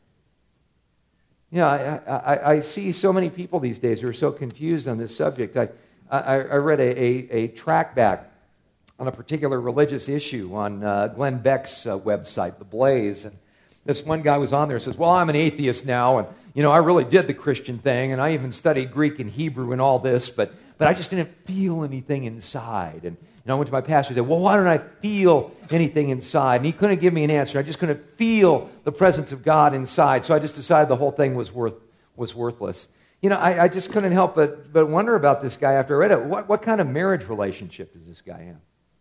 You know, I, I, I see so many people these days who are so confused on this subject. I, I, I read a, a, a track back on a particular religious issue on uh, Glenn Beck's uh, website, The Blaze. And this one guy was on there and says, "Well, I'm an atheist now, and, you know, I really did the Christian thing, and I even studied Greek and Hebrew and all this, but but I just didn't feel anything inside." And, and I went to my pastor and said, "Well, why don't I feel anything inside?" And he couldn't give me an answer. I just couldn't feel the presence of God inside, so I just decided the whole thing was worth was worthless. You know, I, I just couldn't help but, but wonder about this guy after I read it. What, what kind of marriage relationship does this guy have?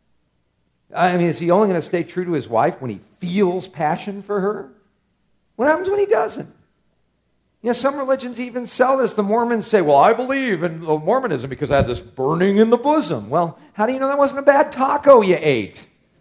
I mean, is he only going to stay true to his wife when he feels passion for her? What happens when he doesn't? You know, some religions even sell this. The Mormons say, "Well, I believe in Mormonism because I had this burning in the bosom." Well, how do you know that wasn't a bad taco you ate?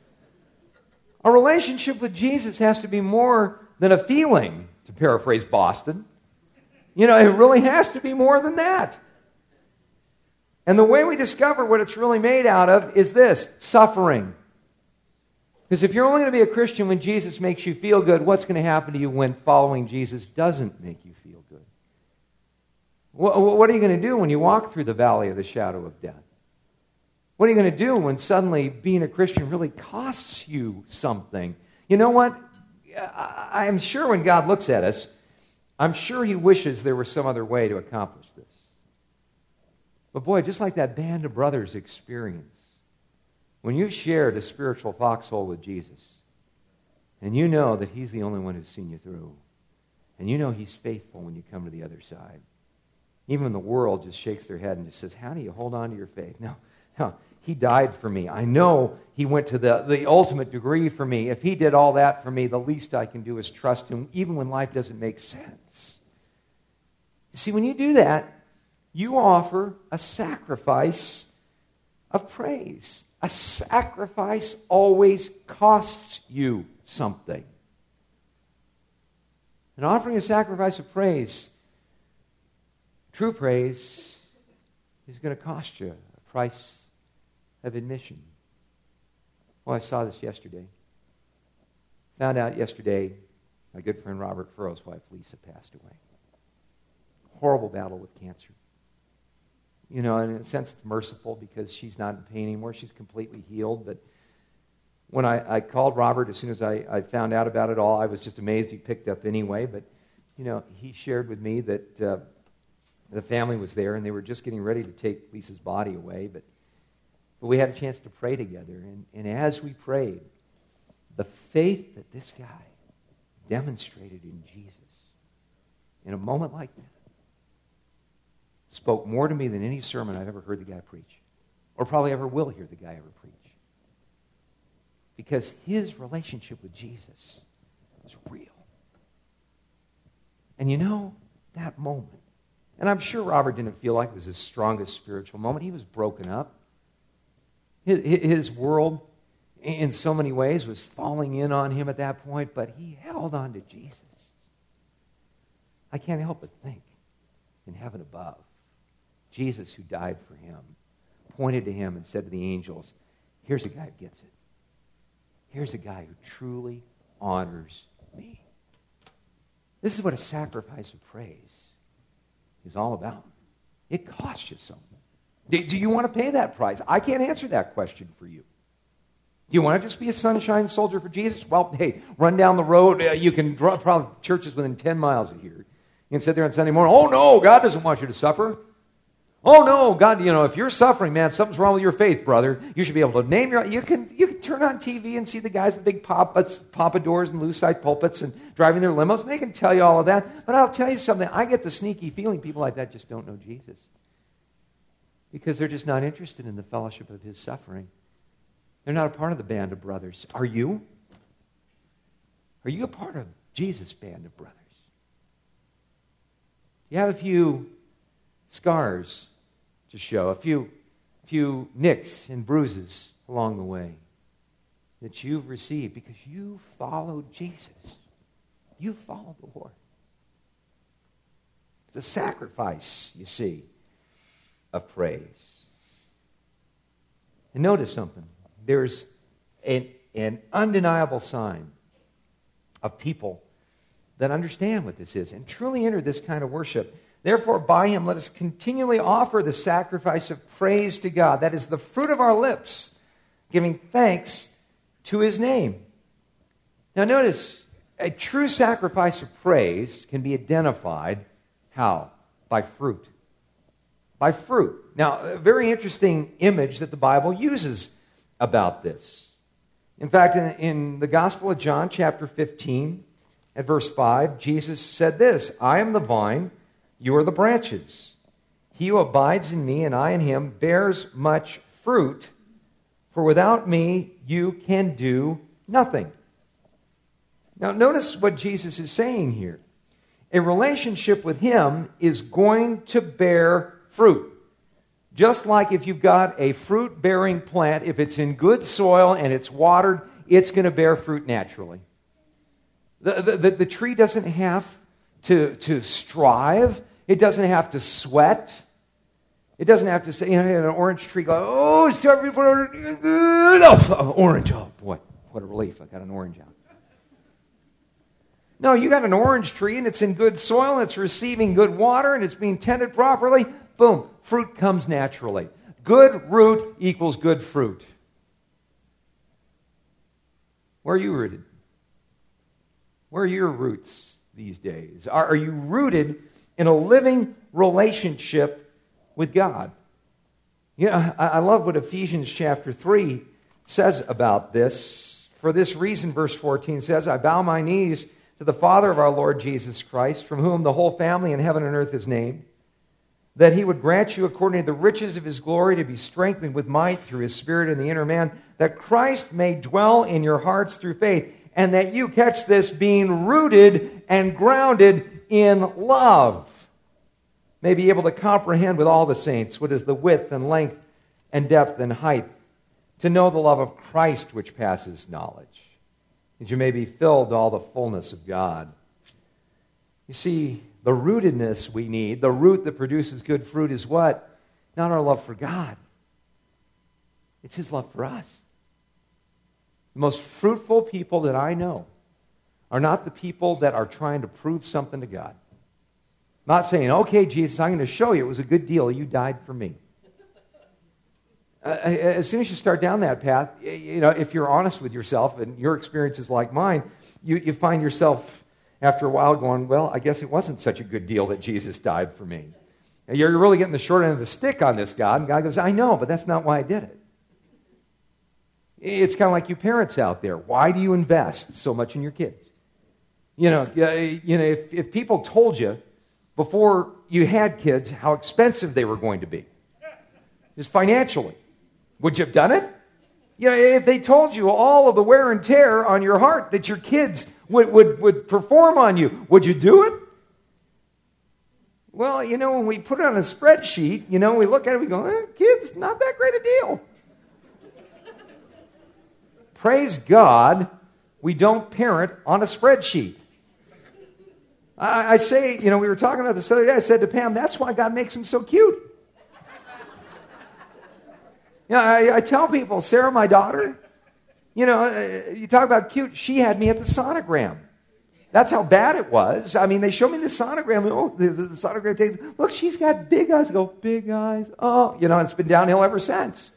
A relationship with Jesus has to be more than a feeling, to paraphrase Boston. You know, it really has to be more than that. And the way we discover what it's really made out of is this: suffering. Because if you're only going to be a Christian when Jesus makes you feel good, what's going to happen to you when following Jesus doesn't make you feel good? What, what are you going to do when you walk through the valley of the shadow of death? What are you going to do when suddenly being a Christian really costs you something? You know what? I am sure when God looks at us, I'm sure he wishes there was some other way to accomplish this. But boy, just like that band of brothers experience, when you've shared a spiritual foxhole with Jesus, and you know that he's the only one who's seen you through, and you know he's faithful when you come to the other side, even when the world just shakes their head and just says, how do you hold on to your faith? No, no, he died for me. I know he went to the, the ultimate degree for me. If he did all that for me, the least I can do is trust him, even when life doesn't make sense. You see, when you do that, you offer a sacrifice of praise. A sacrifice always costs you something. And offering a sacrifice of praise, true praise, is going to cost you a price of admission. Well, I saw this yesterday. Found out yesterday my good friend Robert Furrow's wife, Lisa, passed away. Horrible battle with cancer. You know, in a sense, it's merciful because she's not in pain anymore. She's completely healed. But when I, I called Robert, as soon as I, I found out about it all, I was just amazed he picked up anyway. But, you know, he shared with me that uh, the family was there and they were just getting ready to take Lisa's body away. But, but we had a chance to pray together. And, and as we prayed, the faith that this guy demonstrated in Jesus in a moment like that spoke more to me than any sermon I've ever heard the guy preach, or probably ever will hear the guy ever preach. Because his relationship with Jesus was real. And you know, that moment, and I'm sure Robert didn't feel like it was his strongest spiritual moment. He was broken up. His, his world, in so many ways, was falling in on him at that point, but he held on to Jesus. I can't help but think, in heaven above, Jesus, who died for him, pointed to him and said to the angels, here's a guy who gets it. Here's a guy who truly honors me. This is what a sacrifice of praise is all about. It costs you something. Do, do you want to pay that price? I can't answer that question for you. Do you want to just be a sunshine soldier for Jesus? Well, hey, run down the road. Uh, you can draw probably churches within ten miles of here. You can sit there on Sunday morning. Oh, no, God doesn't want you to suffer. Oh, no, God, you know, if you're suffering, man, something's wrong with your faith, brother. You should be able to name your... You can you can turn on T V and see the guys with big poppets, pompadours and loose-side pulpits and driving their limos, and they can tell you all of that. But I'll tell you something. I get the sneaky feeling people like that just don't know Jesus. Because they're just not interested in the fellowship of his suffering. They're not a part of the band of brothers. Are you? Are you a part of Jesus' band of brothers? You have a few scars to show, a few, few nicks and bruises along the way that you've received because you followed Jesus. You followed the Lord. It's a sacrifice, you see, of praise. And notice something. There's an, an undeniable sign of people that understand what this is and truly enter this kind of worship. Therefore, by him, let us continually offer the sacrifice of praise to God. That is the fruit of our lips, giving thanks to his name. Now notice, a true sacrifice of praise can be identified, how? By fruit. By fruit. Now, a very interesting image that the Bible uses about this. In fact, in, in the Gospel of John, chapter fifteen, at verse five, Jesus said this, I am the vine, you are the branches. He who abides in me and I in him bears much fruit, for without me you can do nothing. Now notice what Jesus is saying here. A relationship with him is going to bear fruit. Just like if you've got a fruit-bearing plant, if it's in good soil and it's watered, it's going to bear fruit naturally. The, the, the, the tree doesn't have to, to strive. It doesn't have to sweat. It doesn't have to say, you know, an orange tree go, oh, it's time for oh, orange. Oh, boy, what a relief. I got an orange out. No, you got an orange tree and it's in good soil and it's receiving good water and it's being tended properly. Boom, fruit comes naturally. Good root equals good fruit. Where are you rooted? Where are your roots these days? Are, are you rooted in a living relationship with God? You know, I, I love what Ephesians chapter three says about this. For this reason, verse fourteen says, I bow my knees to the Father of our Lord Jesus Christ, from whom the whole family in heaven and earth is named, that he would grant you according to the riches of his glory to be strengthened with might through his Spirit in the inner man, that Christ may dwell in your hearts through faith, and that you, catch this, being rooted and grounded in love, may be able to comprehend with all the saints what is the width and length and depth and height, to know the love of Christ which passes knowledge, that you may be filled to all the fullness of God. You see, the rootedness we need, the root that produces good fruit, is what? Not our love for God. It's his love for us. The most fruitful people that I know are not the people that are trying to prove something to God. Not saying, okay, Jesus, I'm going to show you it was a good deal. You died for me. Uh, as soon as you start down that path, you know, if you're honest with yourself and your experience is like mine, you, you find yourself after a while going, well, I guess it wasn't such a good deal that Jesus died for me. And you're really getting the short end of the stick on this, God. And God goes, I know, but that's not why I did it. It's kind of like you parents out there. Why do you invest so much in your kids? You know, you know, if, if people told you before you had kids how expensive they were going to be, just financially, would you have done it? You know, if they told you all of the wear and tear on your heart that your kids would, would, would perform on you, would you do it? Well, you know, when we put it on a spreadsheet, you know, we look at it, we go, eh, kids, not that great a deal. Praise God, we don't parent on a spreadsheet. I, I say, you know, we were talking about this the other day, I said to Pam, that's why God makes them so cute. You know, I, I tell people, Sarah, my daughter, you know, uh, you talk about cute, she had me at the sonogram. That's how bad it was. I mean, they show me the sonogram. Oh, the, the, the sonogram takes, look, she's got big eyes. I go, big eyes. Oh, you know, and it's been downhill ever since.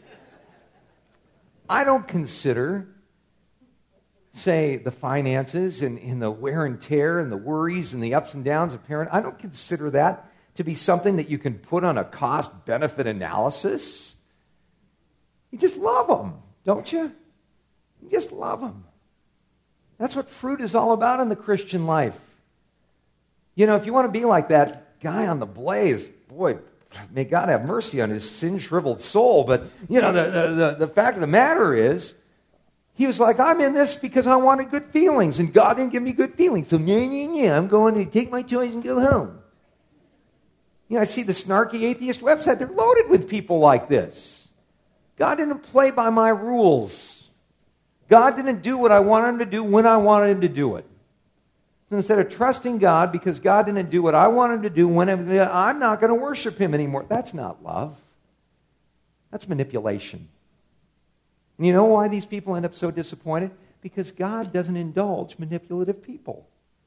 I don't consider, say, the finances and, and the wear and tear and the worries and the ups and downs of parent, I don't consider that to be something that you can put on a cost-benefit analysis. You just love them, don't you? You just love them. That's what fruit is all about in the Christian life. You know, if you want to be like that guy on the blaze, boy, may God have mercy on his sin-shriveled soul. But, you know, the, the, the, the fact of the matter is, he was like, I'm in this because I wanted good feelings, and God didn't give me good feelings. So, yeah, yeah, yeah, I'm going to take my toys and go home. You know, I see the snarky atheist website. They're loaded with people like this. God didn't play by my rules. God didn't do what I wanted him to do when I wanted him to do it. So instead of trusting God because God didn't do what I wanted him to do when I'm not going to worship him anymore. That's not love. That's manipulation. And you know why these people end up so disappointed? Because God doesn't indulge manipulative people.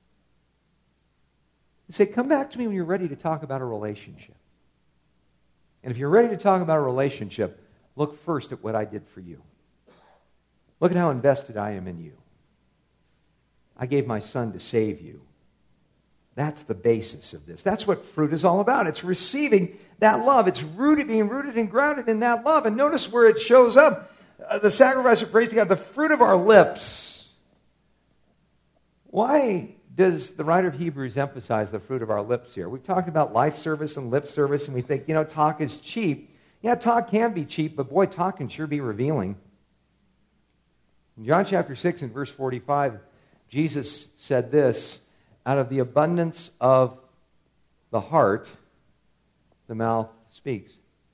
You say, come back to me when you're ready to talk about a relationship. And if you're ready to talk about a relationship, look first at what I did for you. Look at how invested I am in you. I gave my son to save you. That's the basis of this. That's what fruit is all about. It's receiving that love. It's rooted, being rooted and grounded in that love. And notice where it shows up. Uh, the sacrifice of praise to God, the fruit of our lips. Why does the writer of Hebrews emphasize the fruit of our lips here? We've talked about life service and lip service, and we think, you know, talk is cheap. Yeah, talk can be cheap, but boy, talk can sure be revealing. In John chapter six and verse forty-five, Jesus said this, out of the abundance of the heart, the mouth speaks.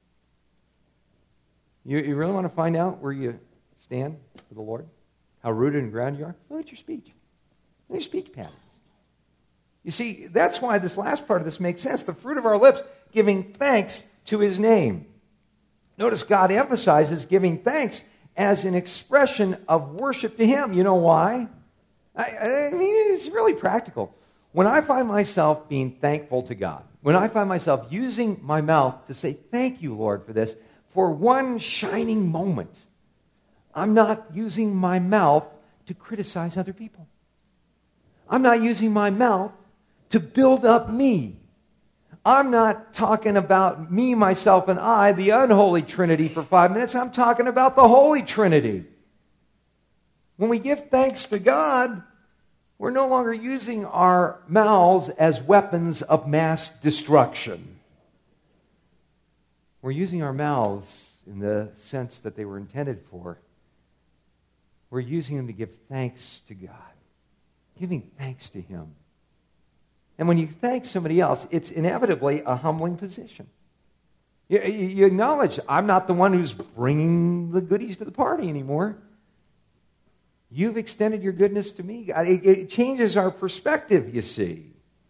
You, you really want to find out where you stand with the Lord? How rooted and grounded you are? Look at your speech. Look at your speech pattern. You see, that's why this last part of this makes sense. The fruit of our lips, giving thanks to his name. Notice God emphasizes giving thanks as an expression of worship to him. You know why? I, I mean, it's really practical. When I find myself being thankful to God, when I find myself using my mouth to say, thank you, Lord, for this, for one shining moment, I'm not using my mouth to criticize other people. I'm not using my mouth to build up me. I'm not talking about me, myself, and I, the unholy Trinity, for five minutes. I'm talking about the Holy Trinity. When we give thanks to God, we're no longer using our mouths as weapons of mass destruction. We're using our mouths in the sense that they were intended for. We're using them to give thanks to God, giving thanks to Him. And when you thank somebody else, it's inevitably a humbling position. You, you acknowledge, I'm not the one who's bringing the goodies to the party anymore. You've extended your goodness to me. It, it changes our perspective, you see.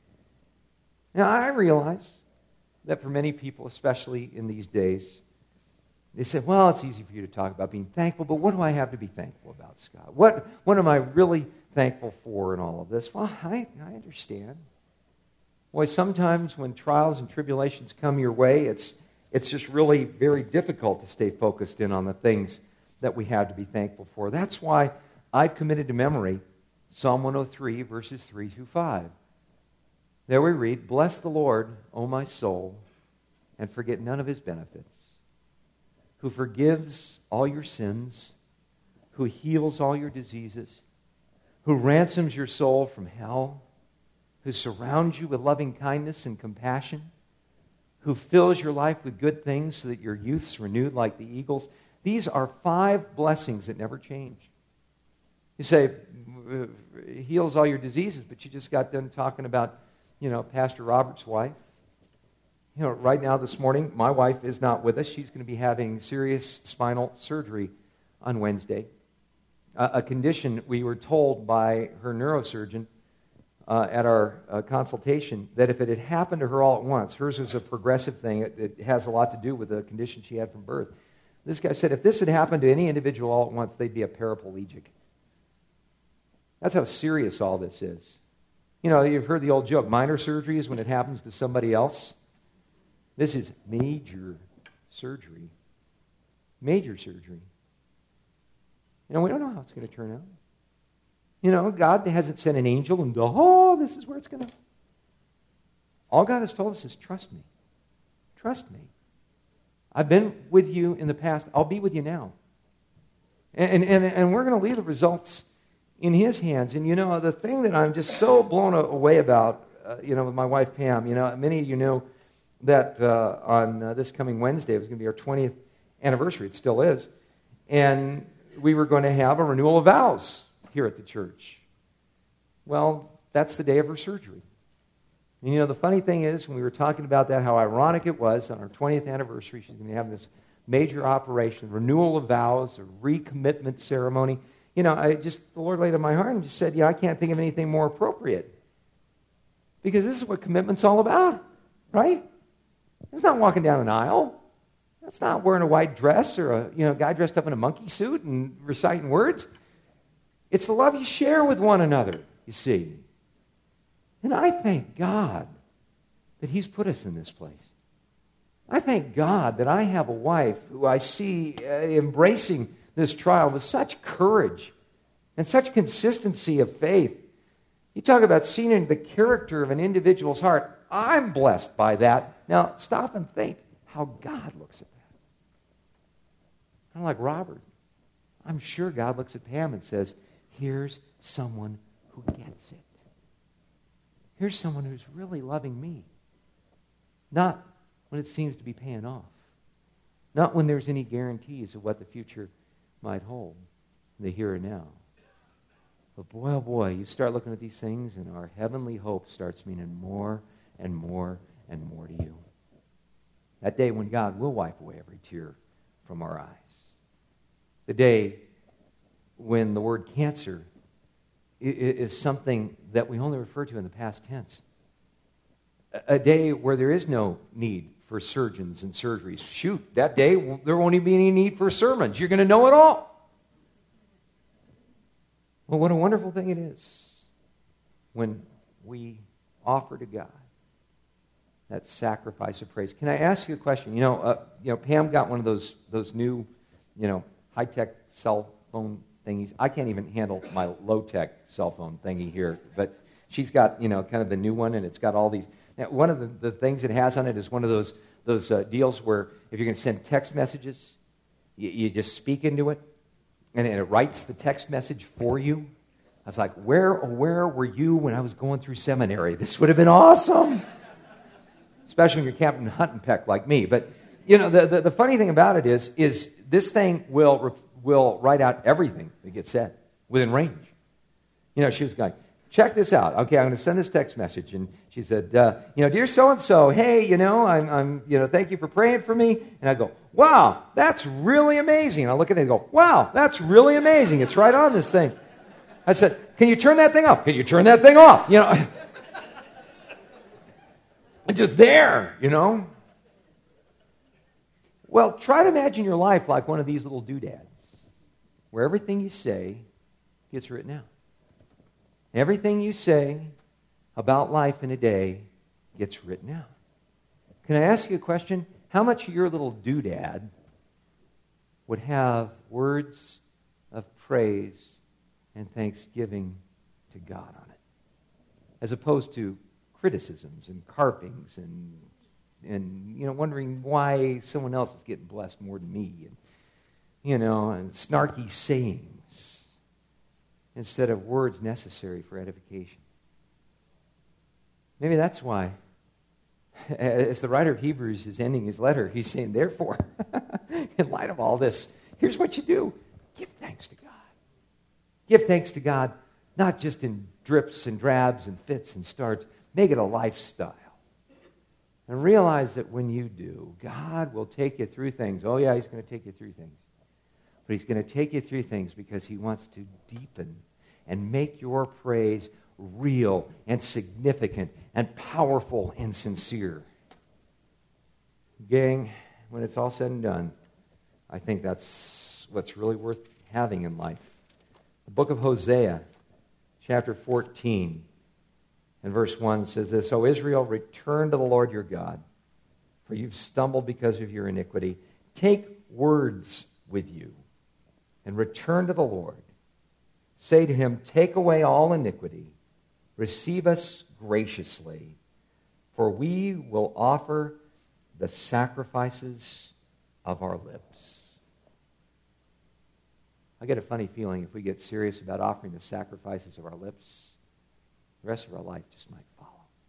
Now, I realize that for many people, especially in these days, they say, well, it's easy for you to talk about being thankful, but what do I have to be thankful about, Scott? What, what am I really thankful for in all of this? Well, I, I understand. Boy, sometimes when trials and tribulations come your way, it's, it's just really very difficult to stay focused in on the things that we have to be thankful for. That's why I've committed to memory Psalm one oh three, verses three through five. There we read, bless the Lord, O my soul, and forget none of His benefits, who forgives all your sins, who heals all your diseases, who ransoms your soul from hell, who surrounds you with loving kindness and compassion, who fills your life with good things so that your youth's renewed like the eagles. These are five blessings that never change. You say, heals all your diseases, but you just got done talking about, you know, Pastor Robert's wife. You know, right now this morning, my wife is not with us. She's going to be having serious spinal surgery on Wednesday. Uh, a condition we were told by her neurosurgeon uh, at our uh, consultation that if it had happened to her all at once, hers was a progressive thing. It, it has a lot to do with the condition she had from birth. This guy said if this had happened to any individual all at once, they'd be a paraplegic. That's how serious all this is. You know, you've heard the old joke, minor surgery is when it happens to somebody else. This is major surgery. Major surgery. You know, we don't know how it's going to turn out. You know, God hasn't sent an angel and, oh, this is where it's going to... All God has told us is trust me. Trust me. I've been with you in the past. I'll be with you now. And, and, and we're going to leave the results in His hands. And, you know, the thing that I'm just so blown away about, uh, you know, with my wife Pam, you know, many of you know that uh, on uh, this coming Wednesday, it was going to be our twentieth anniversary. It still is. And we were going to have a renewal of vows here at the church. Well, that's the day of her surgery. And, you know, the funny thing is, when we were talking about that, how ironic it was on our twentieth anniversary, she's going to have this major operation, renewal of vows, a recommitment ceremony. You know, I just, the Lord laid on my heart and just said, yeah, I can't think of anything more appropriate. Because this is what commitment's all about, right? It's not walking down an aisle. That's not wearing a white dress or a you know guy dressed up in a monkey suit and reciting words. It's the love you share with one another, you see. And I thank God that He's put us in this place. I thank God that I have a wife who I see uh, embracing this trial with such courage and such consistency of faith. You talk about seeing the character of an individual's heart. I'm blessed by that. Now, stop and think how God looks at that. Kind of like Robert. I'm sure God looks at Pam and says, here's someone who gets it. Here's someone who's really loving me. Not when it seems to be paying off. Not when there's any guarantees of what the future might hold, the here and now. But boy, oh boy, you start looking at these things and our heavenly hope starts meaning more and more and more to you. That day when God will wipe away every tear from our eyes. The day when the word cancer is something that we only refer to in the past tense. A day where there is no need for surgeons and surgeries. Shoot, that day there won't even be any need for sermons. You're going to know it all. Well, what a wonderful thing it is when we offer to God that sacrifice of praise. Can I ask you a question? You know, uh, you know, Pam got one of those those new, you know, high-tech cell phone thingies. I can't even handle my low-tech cell phone thingy here, but she's got, you know, kind of the new one, and it's got all these. Now, one of the, the things it has on it is one of those those uh, deals where if you're going to send text messages, you, you just speak into it, and it writes the text message for you. I was like, where, oh, where were you when I was going through seminary? This would have been awesome. Especially when you're Captain Hunt and Peck like me. But, you know, the, the, the funny thing about it is, is this thing will, will write out everything that gets said within range. You know, she was going, check this out. Okay, I'm going to send this text message. And she said, uh, you know, dear so-and-so, hey, you know, I'm, I'm, you know, thank you for praying for me. And I go, wow, that's really amazing. I look at it and go, wow, that's really amazing. It's right on this thing. I said, can you turn that thing off? Can you turn that thing off? You know, it's just there, you know. Well, try to imagine your life like one of these little doodads, where everything you say gets written out. Everything you say about life in a day gets written out. Can I ask you a question? How much of your little doodad would have words of praise and thanksgiving to God on it, as opposed to criticisms and carpings and and you know wondering why someone else is getting blessed more than me, and you know and snarky sayings instead of words necessary for edification? Maybe that's why, as the writer of Hebrews is ending his letter, he's saying, therefore, in light of all this, here's what you do: give thanks to God. Give thanks to God, not just in drips and drabs and fits and starts. Make it a lifestyle. And realize that when you do, God will take you through things. Oh, yeah, He's going to take you through things. But He's going to take you through things because He wants to deepen and make your praise real and significant and powerful and sincere. Gang, when it's all said and done, I think that's what's really worth having in life. The book of Hosea, chapter fourteen, and verse one says this: O Israel, return to the Lord your God, for you've stumbled because of your iniquity. Take words with you and return to the Lord. Say to him, take away all iniquity. Receive us graciously, for we will offer the sacrifices of our lips. I get a funny feeling if we get serious about offering the sacrifices of our lips, the rest of our life just might follow.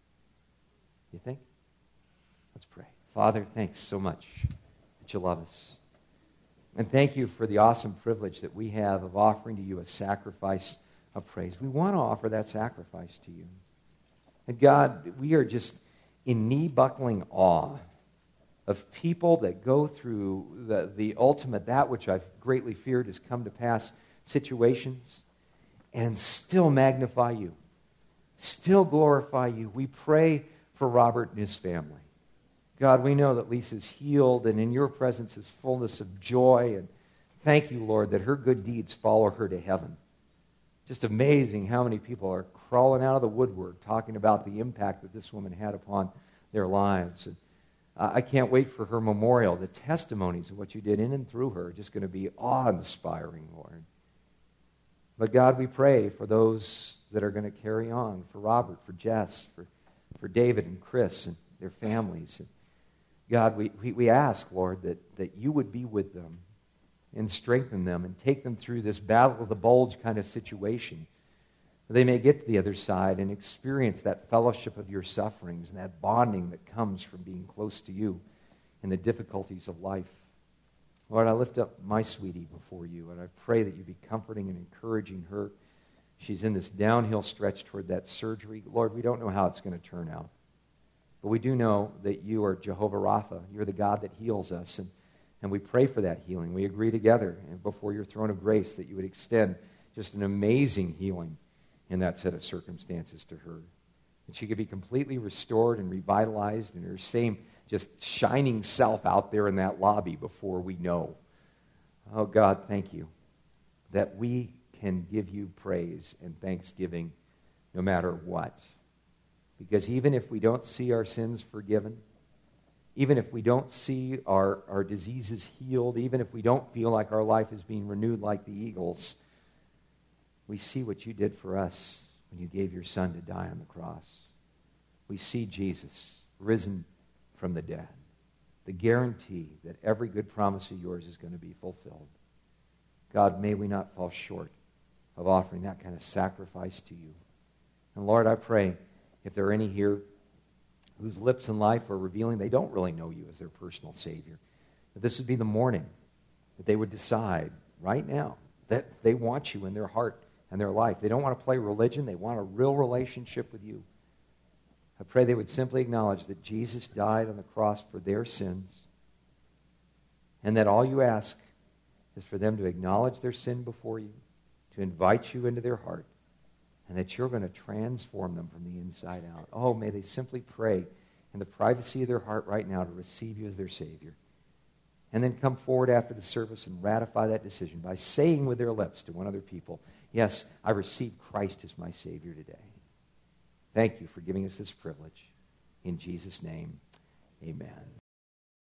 You think? Let's pray. Father, thanks so much that you love us. And thank you for the awesome privilege that we have of offering to you a sacrifice of praise. We want to offer that sacrifice to you. And God, we are just in knee-buckling awe of people that go through the, the ultimate, that which I've greatly feared has come to pass, situations, and still magnify you, still glorify you. We pray for Robert and his family. God, we know that Lisa's healed, and in your presence is fullness of joy, and thank you, Lord, that her good deeds follow her to heaven. Just amazing how many people are crawling out of the woodwork talking about the impact that this woman had upon their lives. And I can't wait for her memorial. The testimonies of what you did in and through her are just going to be awe-inspiring, Lord. But God, we pray for those that are going to carry on, for Robert, for Jess, for, for David and Chris and their families. And God, we, we, we ask, Lord, that, that you would be with them and strengthen them and take them through this battle of the bulge kind of situation. They may get to the other side and experience that fellowship of your sufferings and that bonding that comes from being close to you in the difficulties of life. Lord, I lift up my sweetie before you, and I pray that you be comforting and encouraging her. She's in this downhill stretch toward that surgery. Lord, we don't know how it's going to turn out. But we do know that you are Jehovah Rapha. You're the God that heals us, and, and we pray for that healing. We agree together and before your throne of grace that you would extend just an amazing healing in that set of circumstances to her. That she could be completely restored and revitalized and her same just shining self out there in that lobby before we know. Oh God, thank you that we can give you praise and thanksgiving no matter what. Because even if we don't see our sins forgiven, even if we don't see our, our diseases healed, even if we don't feel like our life is being renewed like the eagles, we see what you did for us when you gave your Son to die on the cross. We see Jesus risen from the dead. The guarantee that every good promise of yours is going to be fulfilled. God, may we not fall short of offering that kind of sacrifice to you. And Lord, I pray if there are any here whose lips and life are revealing they don't really know you as their personal Savior, that this would be the morning that they would decide right now that they want you in their heart and their life. They don't want to play religion. They want a real relationship with you. I pray they would simply acknowledge that Jesus died on the cross for their sins, and that all you ask is for them to acknowledge their sin before you, to invite you into their heart, and that you're going to transform them from the inside out. Oh, may they simply pray in the privacy of their heart right now to receive you as their Savior. And then come forward after the service and ratify that decision by saying with their lips to one other people, yes, I receive Christ as my Savior today. Thank you for giving us this privilege. In Jesus' name, amen.